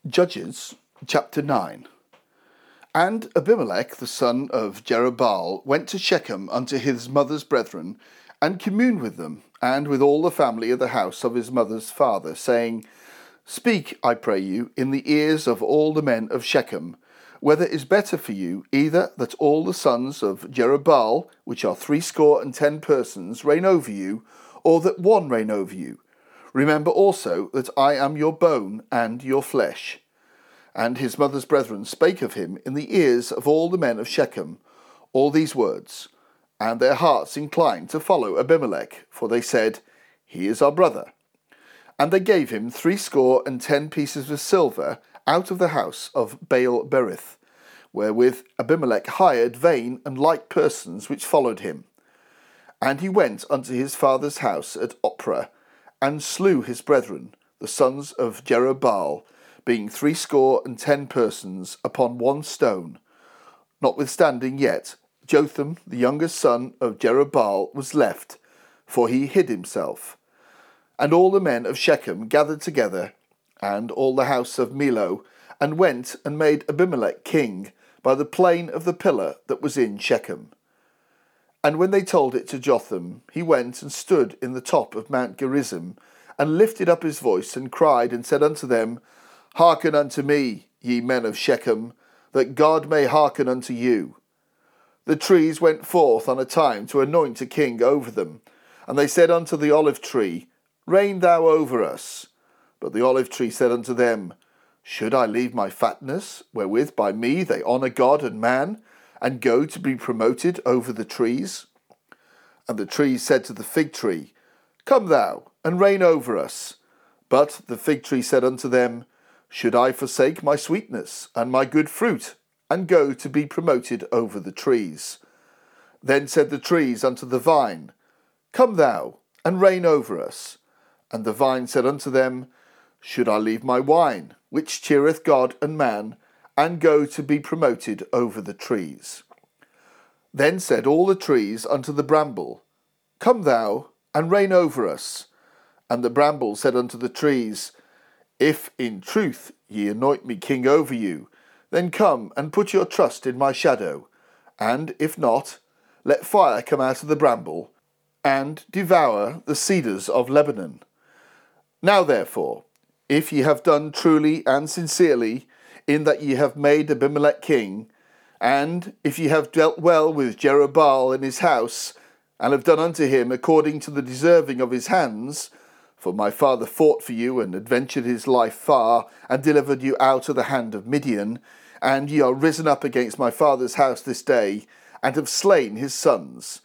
Judges chapter 9. And Abimelech the son of Jerubbaal went to Shechem unto his mother's brethren, and communed with them, and with all the family of the house of his mother's father, saying, Speak, I pray you, in the ears of all the men of Shechem, whether it is better for you, either that all the sons of Jerubbaal, which are 70 persons, reign over you, or that one reign over you. Remember also that I am your bone and your flesh. And his mother's brethren spake of him in the ears of all the men of Shechem all these words, and their hearts inclined to follow Abimelech, for they said, He is our brother. And they gave him 70 pieces of silver out of the house of Baal-berith, wherewith Abimelech hired vain and light persons which followed him. And he went unto his father's house at Ophrah, and slew his brethren, the sons of Jerubbaal, being 70 persons, upon one stone. Notwithstanding yet, Jotham, the youngest son of Jerubbaal, was left, for he hid himself. And all the men of Shechem gathered together, and all the house of Millo, and went and made Abimelech king by the plain of the pillar that was in Shechem. And when they told it to Jotham, he went and stood in the top of Mount Gerizim, and lifted up his voice, and cried, and said unto them, Hearken unto me, ye men of Shechem, that God may hearken unto you. The trees went forth on a time to anoint a king over them, and they said unto the olive tree, Reign thou over us. But the olive tree said unto them, Should I leave my fatness, wherewith by me they honour God and man, and go to be promoted over the trees? And the trees said to the fig tree, Come thou, and reign over us. But the fig tree said unto them, Should I forsake my sweetness and my good fruit, and go to be promoted over the trees? Then said the trees unto the vine, Come thou, and reign over us. And the vine said unto them, Should I leave my wine, which cheereth God and man, and go to be promoted over the trees? Then said all the trees unto the bramble, Come thou, and reign over us. And the bramble said unto the trees, If in truth ye anoint me king over you, then come and put your trust in my shadow, and if not, let fire come out of the bramble, and devour the cedars of Lebanon. Now therefore, if ye have done truly and sincerely, in that ye have made Abimelech king, and if ye have dealt well with Jerubbaal and his house, and have done unto him according to the deserving of his hands, for my father fought for you, and adventured his life far, and delivered you out of the hand of Midian, and ye are risen up against my father's house this day, and have slain his sons,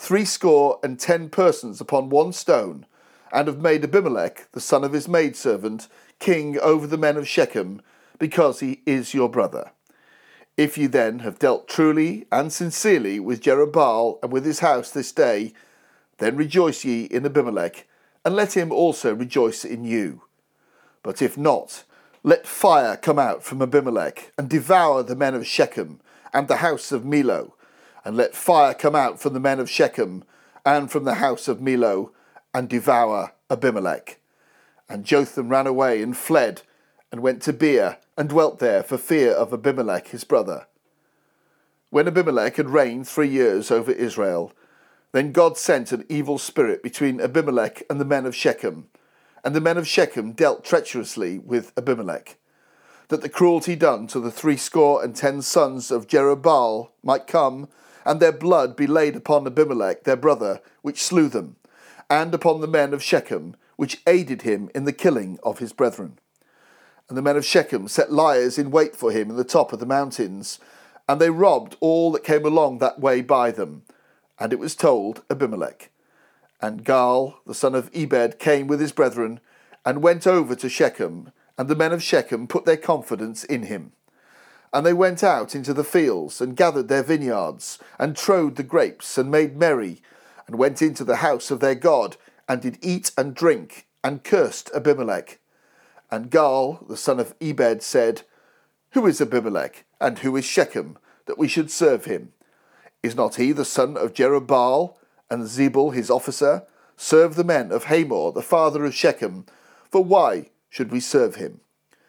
70 persons upon one stone, and have made Abimelech, the son of his maidservant, king over the men of Shechem, because he is your brother. If ye then have dealt truly and sincerely with Jerubbaal and with his house this day, then rejoice ye in Abimelech, and let him also rejoice in you. But if not, let fire come out from Abimelech, and devour the men of Shechem, and the house of Millo, and let fire come out from the men of Shechem, and from the house of Millo, and devour Abimelech. And Jotham ran away and fled, and went to Beer, and dwelt there for fear of Abimelech his brother. When Abimelech had reigned 3 years over Israel, then God sent an evil spirit between Abimelech and the men of Shechem, and the men of Shechem dealt treacherously with Abimelech, that the cruelty done to the 70 sons of Jerubbaal might come, and their blood be laid upon Abimelech their brother, which slew them, and upon the men of Shechem, which aided him in the killing of his brethren. And the men of Shechem set liers in wait for him in the top of the mountains, and they robbed all that came along that way by them. And it was told Abimelech. And Gaal, the son of Ebed, came with his brethren, and went over to Shechem, and the men of Shechem put their confidence in him. And they went out into the fields, and gathered their vineyards, and trode the grapes, and made merry, and went into the house of their God, and did eat and drink, and cursed Abimelech. And Gaal, the son of Ebed, said, Who is Abimelech, and who is Shechem, that we should serve him? Is not he the son of Jerubbaal, and Zebul his officer? Serve the men of Hamor, the father of Shechem, for why should we serve him?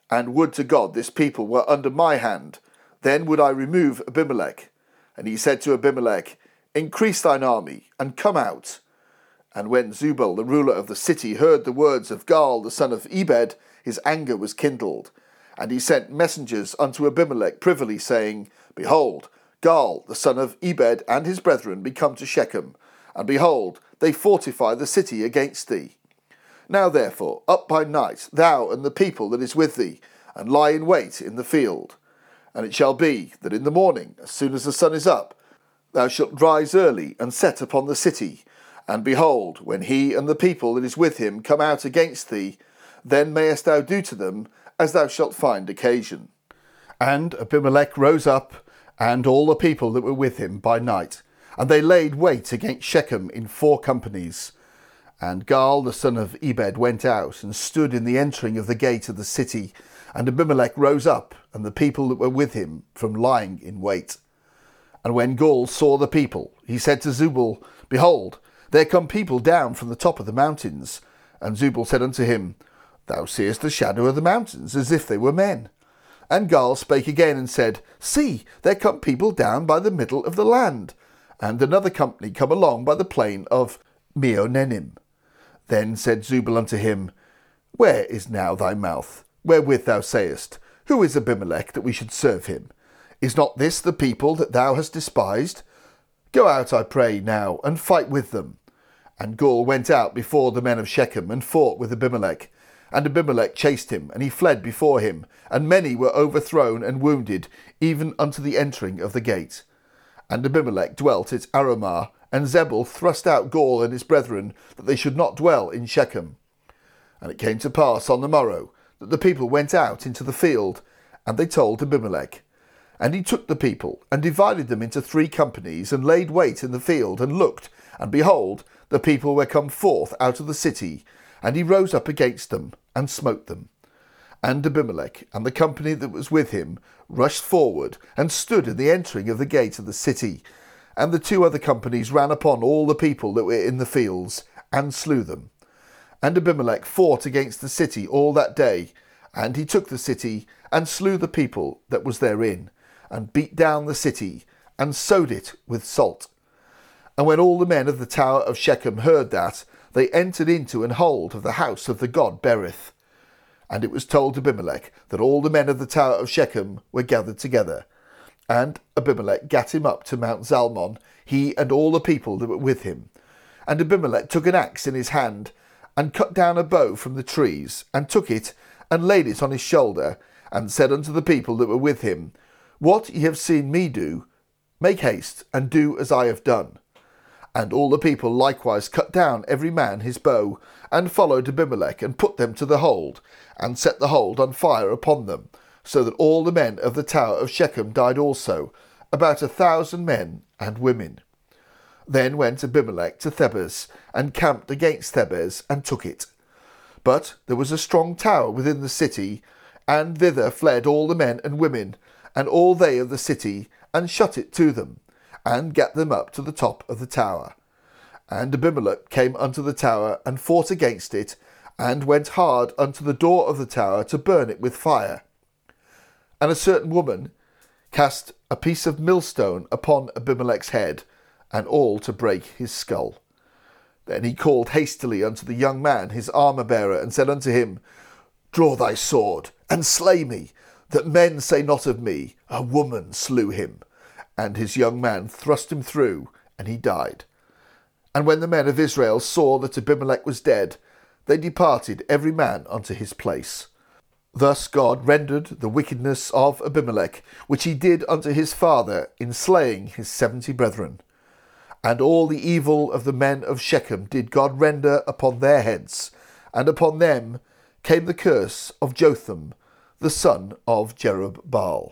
And would to God this people were under my hand, then would I remove Abimelech. And he said to Abimelech, Increase thine army, and come out. And when Zubal, the ruler of the city, heard the words of Gaal the son of Ebed, his anger was kindled. And he sent messengers unto Abimelech privily, saying, Behold, Gaal the son of Ebed and his brethren be come to Shechem, and behold, they fortify the city against thee. Now therefore, up by night, thou and the people that is with thee, and lie in wait in the field. And it shall be that in the morning, as soon as the sun is up, thou shalt rise early and set upon the city. And behold, when he and the people that is with him come out against thee, then mayest thou do to them as thou shalt find occasion. And Abimelech rose up, and all the people that were with him by night, and they laid wait against Shechem in 4 companies. And Gaal the son of Ebed went out, and stood in the entering of the gate of the city. And Abimelech rose up, and the people that were with him, from lying in wait. And when Gaal saw the people, he said to Zubal, Behold, there come people down from the top of the mountains. And Zubal said unto him, Thou seest the shadow of the mountains, as if they were men. And Gaal spake again, and said, See, there come people down by the middle of the land. And another company come along by the plain of Meonenim. Then said Zubal unto him, Where is now thy mouth, wherewith thou sayest, Who is Abimelech, that we should serve him? Is not this the people that thou hast despised? Go out, I pray, now, and fight with them. And Gaal went out before the men of Shechem, and fought with Abimelech. And Abimelech chased him, and he fled before him, and many were overthrown and wounded, even unto the entering of the gate. And Abimelech dwelt at Aramah, and Zebul thrust out Gaal and his brethren, that they should not dwell in Shechem. And it came to pass on the morrow, that the people went out into the field, and they told Abimelech. And he took the people, and divided them into 3 companies, and laid wait in the field, and looked, and behold, the people were come forth out of the city, and he rose up against them, and smote them. And Abimelech, and the company that was with him, rushed forward, and stood in the entering of the gate of the city. And the 2 other companies ran upon all the people that were in the fields, and slew them. And Abimelech fought against the city all that day, and he took the city, and slew the people that was therein, and beat down the city, and sowed it with salt. And when all the men of the tower of Shechem heard that, they entered into an hold of the house of the god Berith. And it was told Abimelech that all the men of the tower of Shechem were gathered together. And Abimelech gat him up to Mount Zalmon, he and all the people that were with him. And Abimelech took an axe in his hand, and cut down a bow from the trees, and took it, and laid it on his shoulder, and said unto the people that were with him, What ye have seen me do, make haste, and do as I have done. And all the people likewise cut down every man his bow, and followed Abimelech, and put them to the hold, and set the hold on fire upon them, so that all the men of the tower of Shechem died also, about 1,000 men and women. Then went Abimelech to Thebez, and camped against Thebez, and took it. But there was a strong tower within the city, and thither fled all the men and women, and all they of the city, and shut it to them, and gat them up to the top of the tower. And Abimelech came unto the tower, and fought against it, and went hard unto the door of the tower to burn it with fire. And a certain woman cast a piece of millstone upon Abimelech's head, and all to break his skull. Then he called hastily unto the young man his armour-bearer, and said unto him, Draw thy sword, and slay me, that men say not of me, A woman slew him. And his young man thrust him through, and he died. And when the men of Israel saw that Abimelech was dead, they departed every man unto his place. Thus God rendered the wickedness of Abimelech, which he did unto his father in slaying his 70 brethren. And all the evil of the men of Shechem did God render upon their heads, and upon them came the curse of Jotham, the son of Jerubbaal.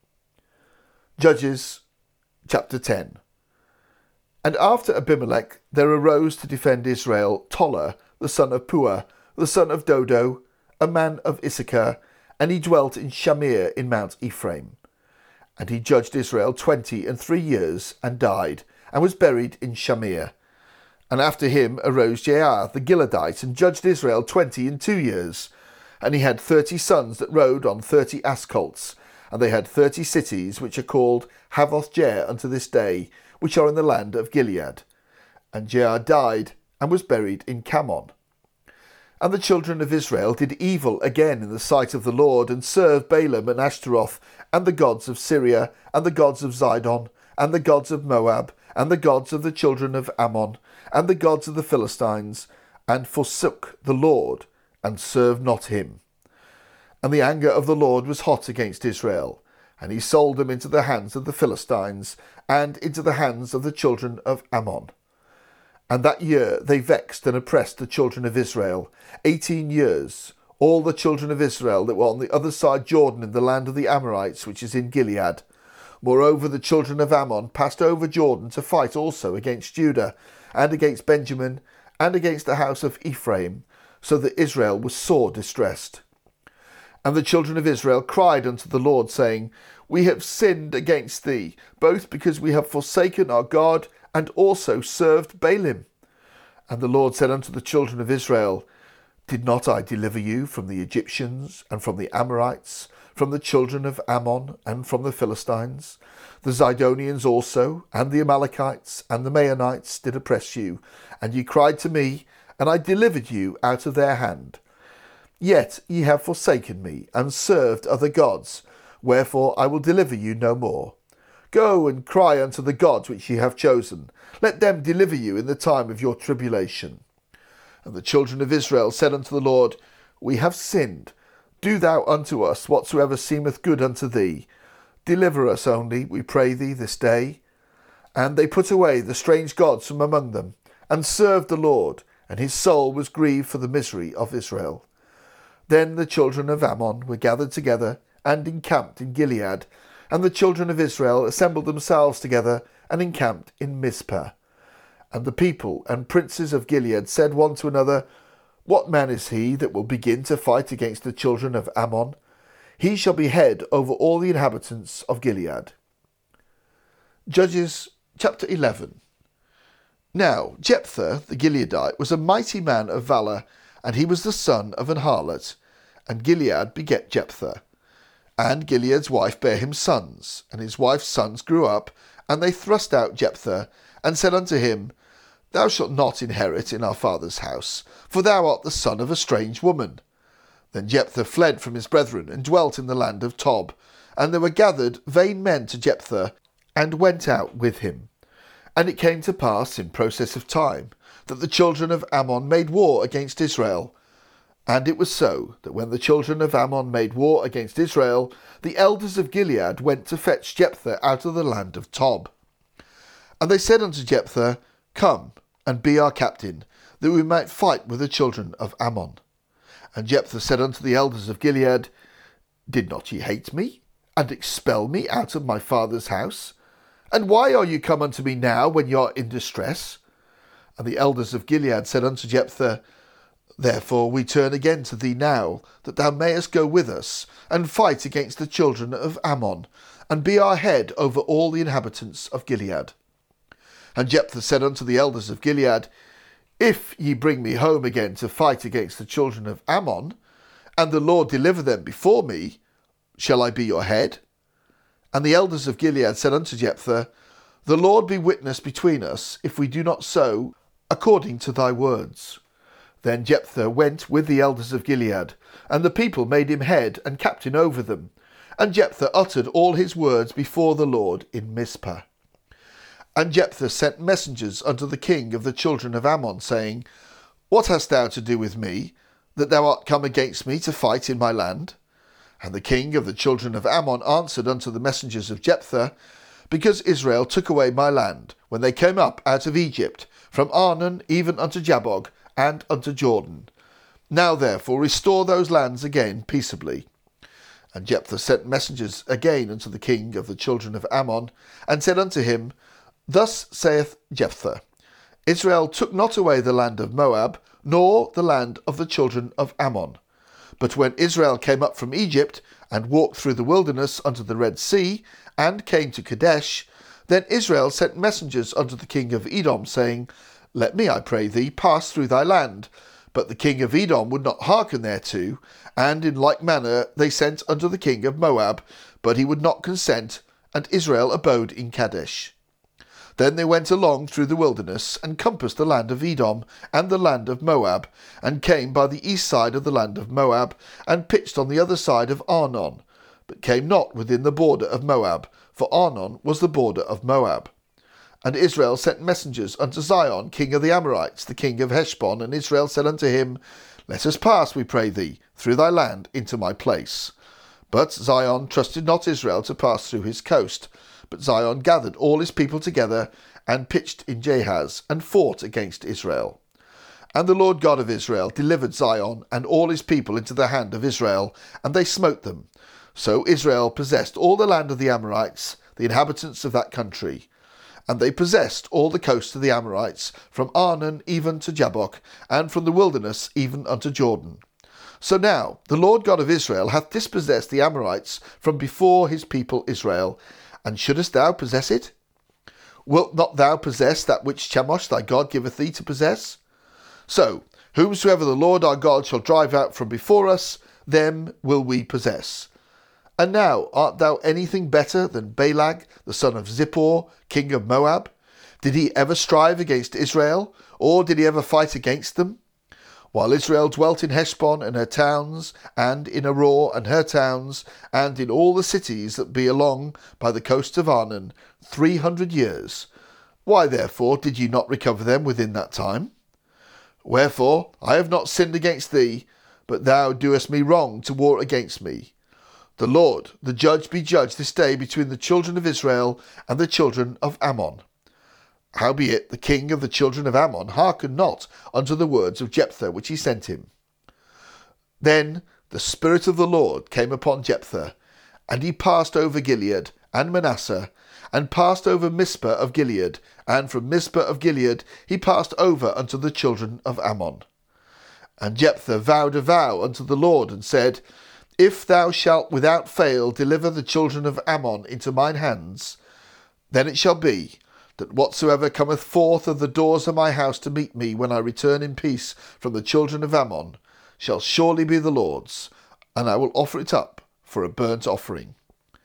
Judges chapter 10. And after Abimelech there arose to defend Israel Tola, the son of Puah, the son of Dodo, a man of Issachar, and he dwelt in Shamir in Mount Ephraim. And he judged Israel 23 years, and died, and was buried in Shamir. And after him arose Jair the Gileadite, and judged Israel 22 years. And he had 30 sons that rode on 30 ass colts, and they had 30 cities, which are called Havoth-jair unto this day, which are in the land of Gilead. And Jair died, and was buried in Camon. And the children of Israel did evil again in the sight of the Lord, and served Balaam and Ashtaroth, and the gods of Syria, and the gods of Zidon, and the gods of Moab, and the gods of the children of Ammon, and the gods of the Philistines, and forsook the Lord, and served not him. And the anger of the Lord was hot against Israel, and he sold them into the hands of the Philistines, and into the hands of the children of Ammon. And that year they vexed and oppressed the children of Israel 18 years, all the children of Israel that were on the other side Jordan in the land of the Amorites, which is in Gilead. Moreover, the children of Ammon passed over Jordan to fight also against Judah, and against Benjamin, and against the house of Ephraim, so that Israel was sore distressed. And the children of Israel cried unto the Lord, saying, We have sinned against thee, both because we have forsaken our God, and also served Baalim. And the Lord said unto the children of Israel, Did not I deliver you from the Egyptians, and from the Amorites, from the children of Ammon, and from the Philistines? The Zidonians also, and the Amalekites, and the Maonites did oppress you, and ye cried to me, and I delivered you out of their hand. Yet ye have forsaken me, and served other gods, wherefore I will deliver you no more. Go and cry unto the gods which ye have chosen. Let them deliver you in the time of your tribulation. And the children of Israel said unto the Lord, We have sinned. Do thou unto us whatsoever seemeth good unto thee. Deliver us only, we pray thee, this day. And they put away the strange gods from among them, and served the Lord, and his soul was grieved for the misery of Israel. Then the children of Ammon were gathered together, and encamped in Gilead, and the children of Israel assembled themselves together, and encamped in Mizpah. And the people and princes of Gilead said one to another, What man is he that will begin to fight against the children of Ammon? He shall be head over all the inhabitants of Gilead. Judges chapter 11. Now Jephthah the Gileadite was a mighty man of valour, and he was the son of an harlot, and Gilead begat Jephthah. And Gilead's wife bare him sons, and his wife's sons grew up, and they thrust out Jephthah, and said unto him, Thou shalt not inherit in our father's house, for thou art the son of a strange woman. Then Jephthah fled from his brethren, and dwelt in the land of Tob. And there were gathered vain men to Jephthah, and went out with him. And it came to pass in process of time, that the children of Ammon made war against Israel. And it was so, that when the children of Ammon made war against Israel, the elders of Gilead went to fetch Jephthah out of the land of Tob. And they said unto Jephthah, Come, and be our captain, that we might fight with the children of Ammon. And Jephthah said unto the elders of Gilead, Did not ye hate me, and expel me out of my father's house? And why are you come unto me now, when ye are in distress? And the elders of Gilead said unto Jephthah, Therefore we turn again to thee now, that thou mayest go with us, and fight against the children of Ammon, and be our head over all the inhabitants of Gilead. And Jephthah said unto the elders of Gilead, If ye bring me home again to fight against the children of Ammon, and the Lord deliver them before me, shall I be your head? And the elders of Gilead said unto Jephthah, The Lord be witness between us, if we do not so, according to thy words. Then Jephthah went with the elders of Gilead, and the people made him head and captain over them. And Jephthah uttered all his words before the Lord in Mizpah. And Jephthah sent messengers unto the king of the children of Ammon, saying, What hast thou to do with me, that thou art come against me to fight in my land? And the king of the children of Ammon answered unto the messengers of Jephthah, Because Israel took away my land, when they came up out of Egypt, from Arnon even unto Jabbok, and unto Jordan. Now therefore restore those lands again peaceably. And Jephthah sent messengers again unto the king of the children of Ammon, and said unto him, Thus saith Jephthah, Israel took not away the land of Moab, nor the land of the children of Ammon. But when Israel came up from Egypt, and walked through the wilderness unto the Red Sea, and came to Kadesh, then Israel sent messengers unto the king of Edom, saying, Let me, I pray thee, pass through thy land, But the king of Edom would not hearken thereto, and in like manner they sent unto the king of Moab, but he would not consent, and Israel abode in Kadesh. Then they went along through the wilderness, and compassed the land of Edom, and the land of Moab, and came by the east side of the land of Moab, and pitched on the other side of Arnon, but came not within the border of Moab, for Arnon was the border of Moab. And Israel sent messengers unto Zion, king of the Amorites, the king of Heshbon, and Israel said unto him, Let us pass, we pray thee, through thy land into my place. But Zion trusted not Israel to pass through his coast, but Zion gathered all his people together, and pitched in Jahaz, and fought against Israel. And the Lord God of Israel delivered Zion and all his people into the hand of Israel, and they smote them. So Israel possessed all the land of the Amorites, the inhabitants of that country. And they possessed all the coast of the Amorites, from Arnon even to Jabbok, and from the wilderness even unto Jordan. So now the Lord God of Israel hath dispossessed the Amorites from before his people Israel. And shouldest thou possess it? Wilt not thou possess that which Chemosh thy God giveth thee to possess? So, whomsoever the Lord our God shall drive out from before us, them will we possess. And now art thou anything better than Balag, the son of Zippor, king of Moab? Did he ever strive against Israel, or did he ever fight against them? While Israel dwelt in Heshbon and her towns, and in Aroer and her towns, and in all the cities that be along by the coast of Arnon, 300 years. Why therefore did ye not recover them within that time? Wherefore I have not sinned against thee, but thou doest me wrong to war against me. The Lord, the judge, be judged this day between the children of Israel and the children of Ammon. Howbeit the king of the children of Ammon hearkened not unto the words of Jephthah which he sent him. Then the Spirit of the Lord came upon Jephthah, and he passed over Gilead and Manasseh, and passed over Mizpah of Gilead, and from Mizpah of Gilead he passed over unto the children of Ammon. And Jephthah vowed a vow unto the Lord, and said, If thou shalt without fail deliver the children of Ammon into mine hands, then it shall be, that whatsoever cometh forth of the doors of my house to meet me when I return in peace from the children of Ammon shall surely be the Lord's, and I will offer it up for a burnt offering.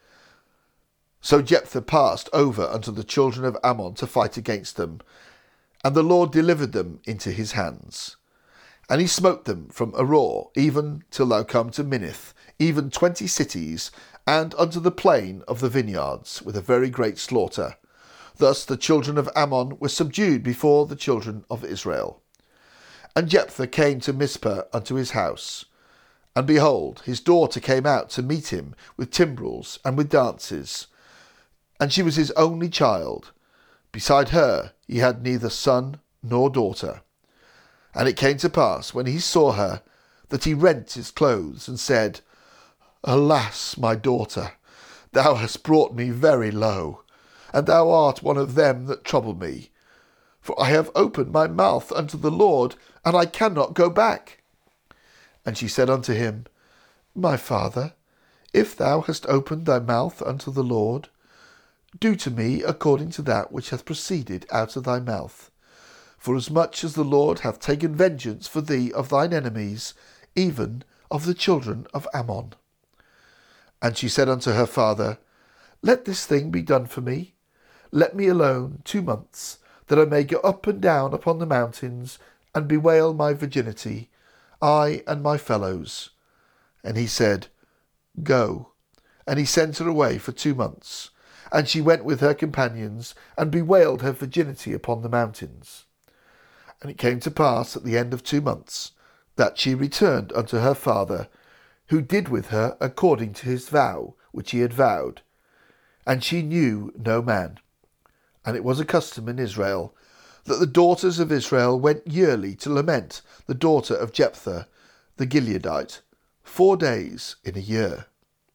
So Jephthah passed over unto the children of Ammon to fight against them, and the Lord delivered them into his hands. And he smote them from Aroer even till thou come to Minnith, even 20 cities, and unto the plain of the vineyards, with a very great slaughter. Thus the children of Ammon were subdued before the children of Israel. And Jephthah came to Mizpah unto his house. And behold, his daughter came out to meet him with timbrels and with dances. And she was his only child. Beside her he had neither son nor daughter. And it came to pass, when he saw her, that he rent his clothes, and said, Alas, my daughter, thou hast brought me very low, and thou art one of them that trouble me. For I have opened my mouth unto the Lord, and I cannot go back. And she said unto him, My father, if thou hast opened thy mouth unto the Lord, do to me according to that which hath proceeded out of thy mouth. Forasmuch as the Lord hath taken vengeance for thee of thine enemies, even of the children of Ammon. And she said unto her father, Let this thing be done for me. Let me alone 2 months, that I may go up and down upon the mountains, and bewail my virginity, I and my fellows. And he said, Go. And he sent her away for 2 months. And she went with her companions, and bewailed her virginity upon the mountains. And it came to pass at the end of 2 months, that she returned unto her father, who did with her according to his vow which he had vowed. And she knew no man. And it was a custom in Israel, that the daughters of Israel went yearly to lament the daughter of Jephthah the Gileadite, 4 days in a year.